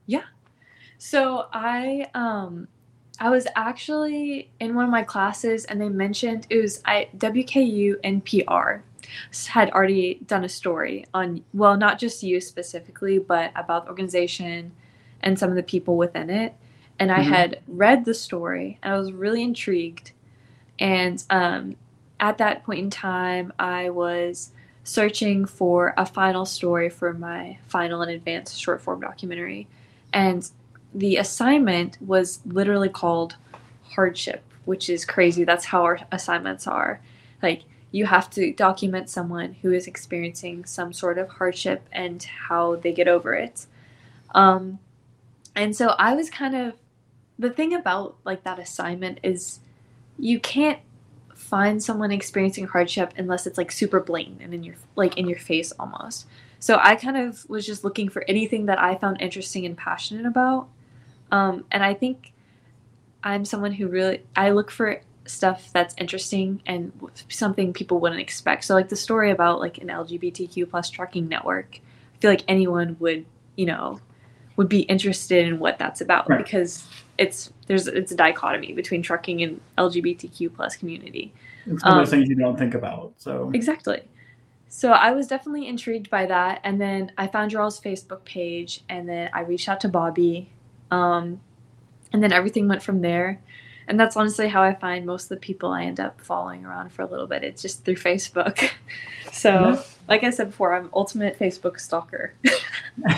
So I um I was actually in one of my classes, and they mentioned it was I W K U N P R had already done a story on, well, not just you specifically, but about the organization and some of the people within it. And I Mhm. had read the story, and I was really intrigued. And um, at that point in time, I was searching for a final story for my final and advanced short form documentary. And the assignment was literally called Hardship, which is crazy. That's how our assignments are. Like, you have to document someone who is experiencing some sort of hardship and how they get over it. Um, and so I was kind of, the thing about like that assignment is you can't find someone experiencing hardship unless it's like super blatant and in your like in your face almost. So I kind of was just looking for anything that I found interesting and passionate about. Um, and I think I'm someone who really, I look for stuff that's interesting and something people wouldn't expect. So like the story about like an L G B T Q plus trucking network, I feel like anyone would, you know, would be interested in what that's about, Right. because it's there's it's a dichotomy between trucking and L G B T Q plus community. It's one of those Um, things you don't think about. So Exactly. So I was definitely intrigued by that, and then I found your all's Facebook page, and then I reached out to Bobby, um, and then everything went from there. And that's honestly how I find most of the people I end up following around for a little bit. It's just through Facebook. So, Yeah. like I said before, I'm ultimate Facebook stalker. well,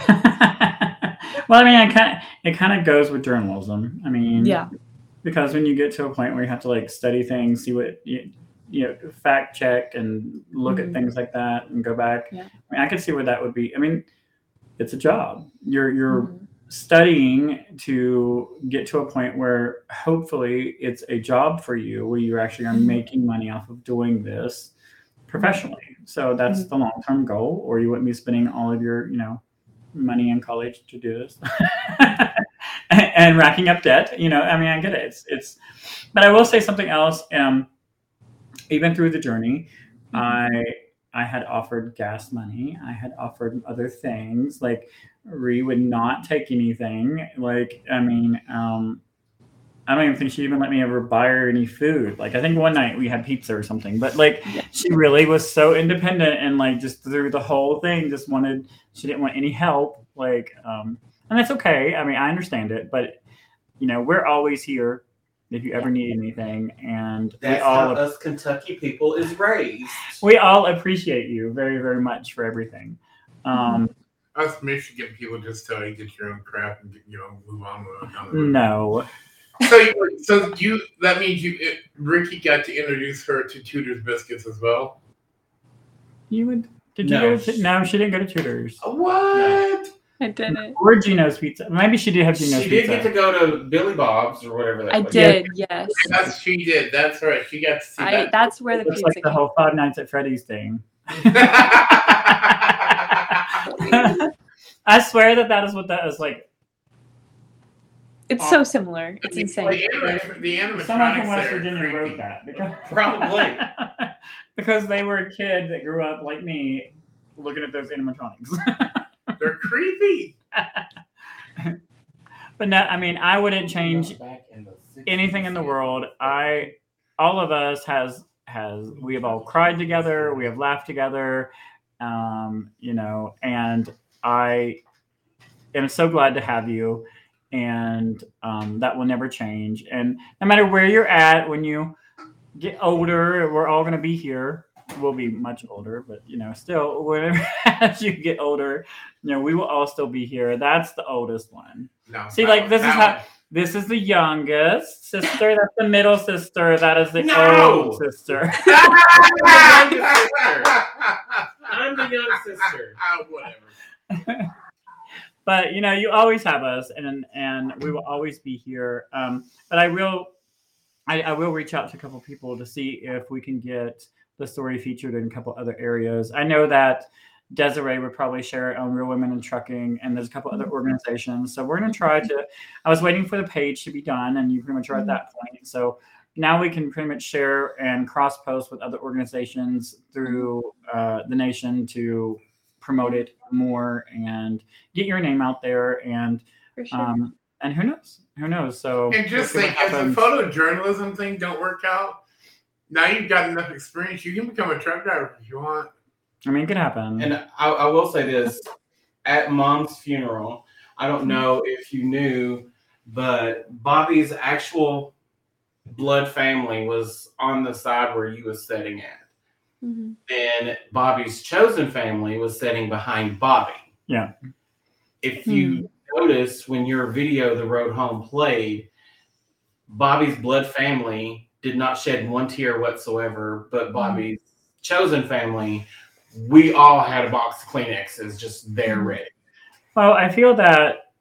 I mean, it kind of, it kind of goes with journalism. I mean, Yeah. because when you get to a point where you have to like study things, see what you, you know, fact check and look Mhm. at things like that and go back. Yeah. I mean, I could see where that would be. I mean, it's a job. You're you're Mhm. studying to get to a point where hopefully it's a job for you, where you actually are Mhm. making money off of doing this professionally. So that's Mhm. the long term goal, or you wouldn't be spending all of your, you know, money in college to do this and, and racking up debt. You know, I mean, I get it. It's it's, but I will say something else. Um, even through the journey, Mhm. I I had offered gas money. I had offered other things. Like Ree would not take anything. Like, I mean, um, I don't even think she even let me ever buy her any food. Like, I think one night we had pizza or something, but like, Yeah. she really was so independent and like just through the whole thing, just wanted, she didn't want any help. Like, um, and that's okay. I mean, I understand it, but you know, we're always here if you ever need anything. And we That's all, how us Kentucky people is raised. we all appreciate you very, very much for everything. Um, Us Michigan people just tell you get your own crap and get, you know, move on with it. no. So, you, so you that means you it, Ricky got to introduce her to Tudor's Biscuits as well. You would, did you No. go to, no, she didn't go to Tudor's. What? I didn't. Or Gino's Pizza. Maybe she did have She Gino's did Pizza. get to go to Billy Bob's or whatever that I was. did, yes. That's she did. That's right. She got to see I, that. that's where the It's pizza like the came. whole Five Nights at Freddy's thing. I swear that that is what that is like. It's so similar. It's The insane. animat- the animatronics Someone from West there are Virginia wrote creepy. that. Because, Probably. because they were a kid that grew up like me looking at those animatronics. They're creepy. But no, I mean, I wouldn't change Back in the sixties. anything in the world. I, all of us has has we have all cried together. We have laughed together. Um, you know, and I am so glad to have you, and um, that will never change. And no matter where you're at, when you get older, we're all going to be here. We'll be much older, but you know, still, whenever as you get older, you know, we will all still be here. That's the oldest one. No. See, that like one- this is that how. This is the youngest sister. That's the middle sister. That is the No! old sister. I'm the youngest sister. I'm the young sister. Oh, whatever. But you know, you always have us, and and we will always be here. Um, but I will, I, I will reach out to a couple people to see if we can get the story featured in a couple other areas. I know that Desiree would probably share it on Real Women in Trucking, and there's a couple other organizations. So we're going to try to. I was waiting for the page to be done, and you pretty much are at that point. So now we can pretty much share and cross post with other organizations through uh, the nation to promote it more and get your name out there. And For sure. um, and who knows? Who knows? So And just we'll see think, what if the happens. photojournalism thing don't work out, now you've got enough experience. You can become a truck driver if you want. I mean, it could happen. And I, I will say this: at Mom's funeral, I don't know if you knew, but Bobby's actual blood family was on the side where you was sitting at. Mhm. And Bobby's chosen family was sitting behind Bobby. Yeah. If you notice when your video, The Road Home, played, Bobby's blood family did not shed one tear whatsoever, but Bobby's chosen family, we all had a box of Kleenexes just there ready. Well, I feel that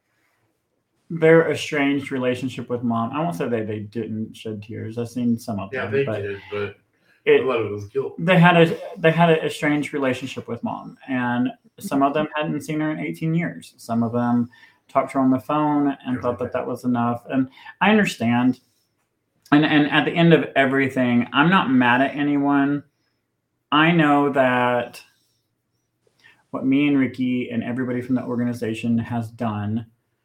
their estranged relationship with Mom, I won't say they, they didn't shed tears. I've seen some of Yeah, them. they but did, but it, a lot of it was guilt. they had a they had a estranged relationship with Mom, and some of them hadn't seen her in eighteen years. Some of them talked to her on the phone and thought that that was enough. And I understand. And and at the end of everything, I'm not mad at anyone. I know that what me and Ricky and everybody from the organization has done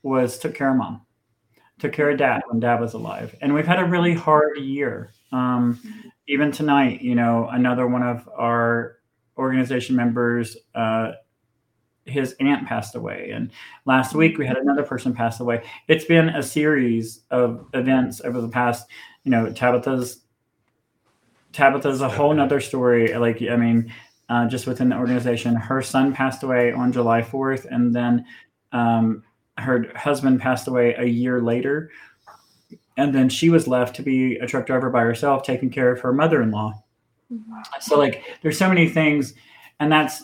was took care of mom, took care of dad when dad was alive. And we've had a really hard year. Um, even tonight, you know, another one of our organization members, uh, his aunt passed away. And last week we had another person pass away. It's been a series of events over the past, you know, Tabitha's, Tabitha's a whole nother story. Like, I mean, uh, just within the organization, her son passed away on July fourth. And then um, her husband passed away a year later. And then she was left to be a truck driver by herself, taking care of her mother-in-law. Mm-hmm. So like, there's so many things. And that's,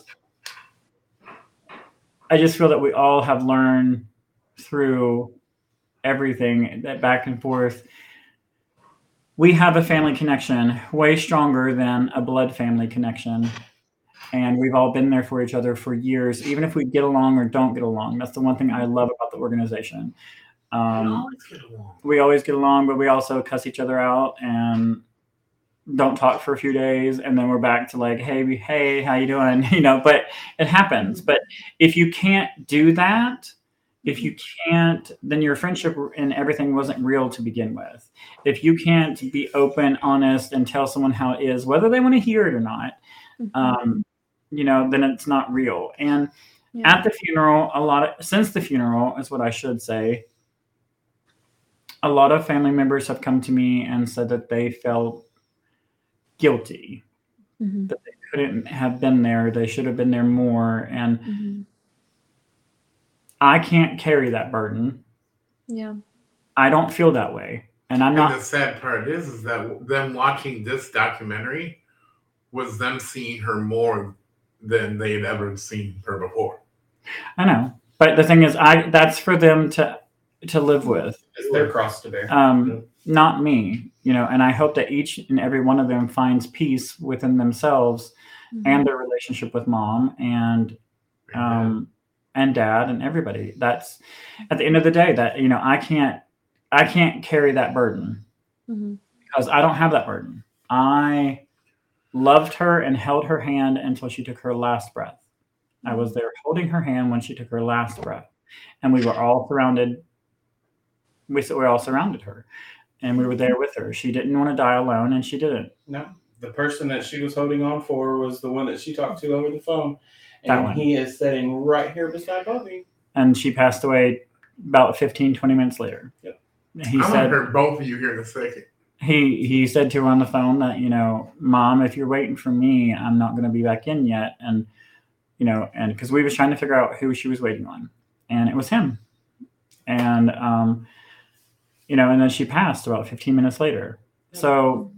I just feel that we all have learned through everything, that back and forth. We have a family connection way stronger than a blood family connection. And we've all been there for each other for years, even if we get along or don't get along. That's the one thing I love about the organization. Um, we always get along. We always get along, but we also cuss each other out and don't talk for a few days, and then we're back to like, hey, hey, how you doing? You know, but it happens. But if you can't do that, if you can't, then your friendship and everything wasn't real to begin with. If you can't be open, honest, and tell someone how it is, whether they want to hear it or not, mm-hmm. um, you know, then it's not real. And yeah. At the funeral, a lot of, since the funeral is what I should say, a lot of family members have come to me and said that they felt guilty, mm-hmm. that they couldn't have been there. They should have been there more. And mm-hmm. I can't carry that burden. Yeah. I don't feel that way. And I'm and not. The sad part is, is that them watching this documentary was them seeing her more than they had ever seen her before. I know. But the thing is, I that's for them to to live with. It's their cross to bear. Um, mm-hmm. Not me, you know, and I hope that each and every one of them finds peace within themselves mm-hmm. and their relationship with mom and um, and dad and everybody. That's at the end of the day that, you know, I can't I can't carry that burden mm-hmm. because I don't have that burden. I loved her and held her hand until she took her last breath. Mm-hmm. I was there holding her hand when she took her last breath, and we were all surrounded. We we all surrounded her. And we were there with her. She didn't want to die alone, and she didn't. No, the person that she was holding on for was the one that she talked to over the phone. That And one. He is sitting right here beside Bobby. And she passed away about fifteen, twenty minutes later. Yep. He I said, want to hear both of you here in a second. He, he said to her on the phone that, you know, Mom, if you're waiting for me, I'm not going to be back in yet. And, you know, and because we was trying to figure out who she was waiting on. And it was him. And, um, you know, and then she passed about fifteen minutes later. So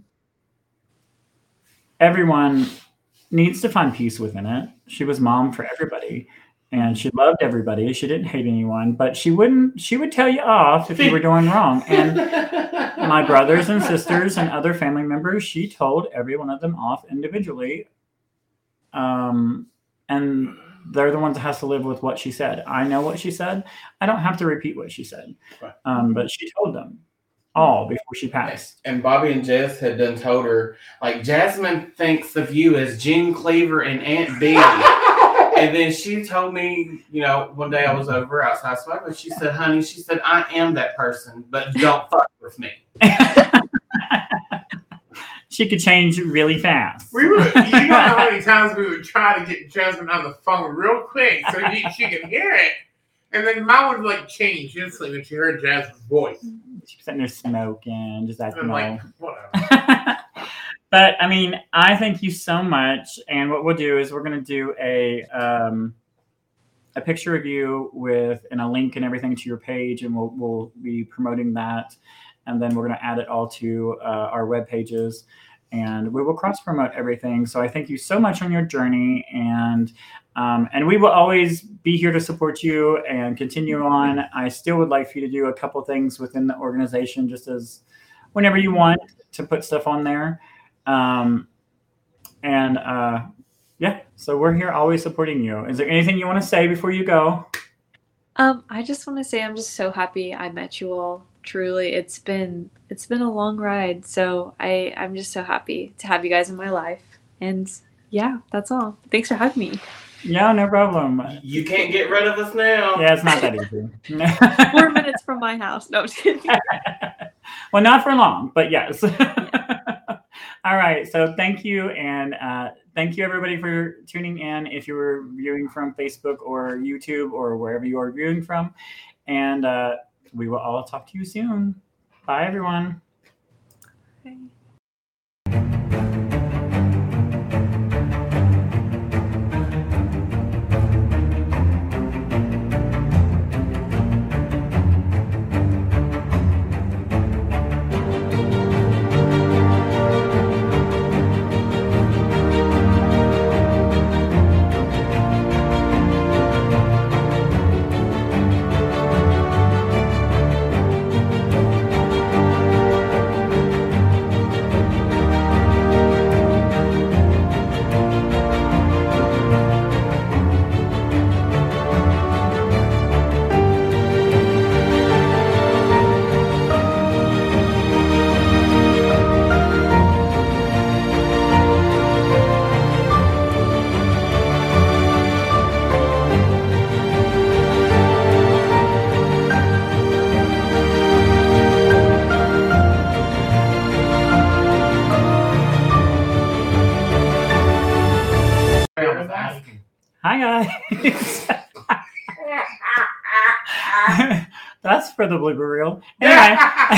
everyone needs to find peace within it. She was mom for everybody, and she loved everybody. She didn't hate anyone, but she wouldn't, she would tell you off if you were doing wrong. And my brothers and sisters and other family members, she told every one of them off individually. Um, and they're the ones that has to live with what she said. I know what she said. I don't have to repeat what she said. Right. Um, but she told them all before she passed. And Bobby and Jess had done told her, like, Jasmine thinks of you as Gene Cleaver and Aunt Bee. And then she told me, you know, one day I was over outside smoking, and she said, honey, she said, I am that person, but don't fuck with me. She could change really fast. We would, you know how many times we would try to get Jasmine on the phone real quick so she, she could hear it. And then Mom would like change instantly when she heard Jasmine's voice. She was sitting there smoking, just acting I'm all. like, whatever. But I mean, I thank you so much. And what we'll do is we're going to do a um, a picture of you with and a link and everything to your page, and we'll we'll be promoting that. And then we're going to add it all to uh, our web pages, and we will cross promote everything. So I thank you so much on your journey, and um, and we will always be here to support you and continue on. I still would like for you to do a couple things within the organization, just as whenever you want to put stuff on there. Um, and uh, yeah, so we're here always supporting you. Is there anything you want to say before you go? Um, I just want to say I'm just so happy I met you all. Truly, it's been it's been a long ride. So I I'm just so happy to have you guys in my life. And yeah, that's all. Thanks for having me. Yeah, no problem. You can't get rid of us now. Yeah, it's not that easy. Four minutes from my house. No, I'm just kidding. Well, not for long, but yes. All right. So thank you. And uh, thank you, everybody, for tuning in. If you were viewing from Facebook or YouTube or wherever you are viewing from. And uh, we will all talk to you soon. Bye, everyone. Okay. Hi, guys. That's for the blooper reel. Anyway.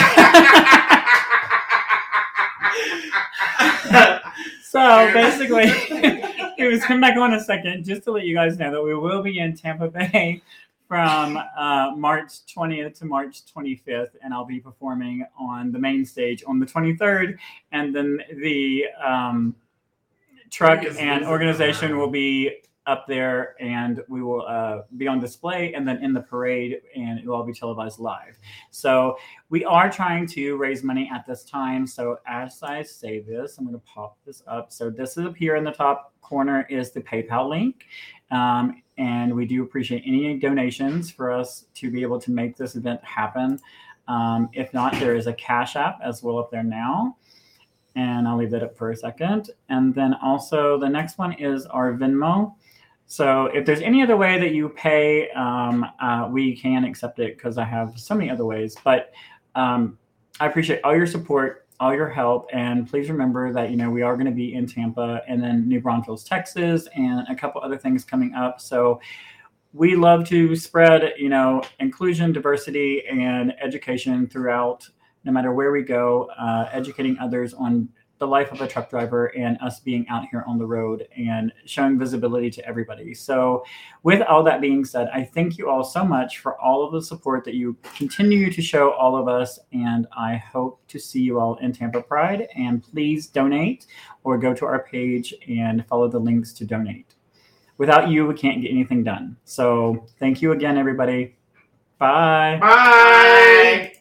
So basically, we was come back on a second just to let you guys know that we will be in Tampa Bay from uh, March twentieth to March twenty-fifth, and I'll be performing on the main stage on the twenty-third, and then the um, truck and organization will be up there, and we will uh, be on display and then in the parade, and it will all be televised live. So we are trying to raise money at this time. So as I say this, I'm going to pop this up. So this is up here in the top corner is the PayPal link. Um, and we do appreciate any donations for us to be able to make this event happen. Um, if not, there is a Cash App as well up there now. And I'll leave that up for a second. And then also the next one is our Venmo. So if there's any other way that you pay, um, uh, we can accept it because I have so many other ways. But um, I appreciate all your support, all your help. And please remember that, you know, we are going to be in Tampa and then New Braunfels, Texas, and a couple other things coming up. So we love to spread, you know, inclusion, diversity, and education throughout, no matter where we go, uh, educating others on the life of a truck driver and us being out here on the road and showing visibility to everybody. So with all that being said, I thank you all so much for all of the support that you continue to show all of us. And I hope to see you all in Tampa Pride. And please donate or go to our page and follow the links to donate. Without you, we can't get anything done. So thank you again, everybody. Bye. Bye.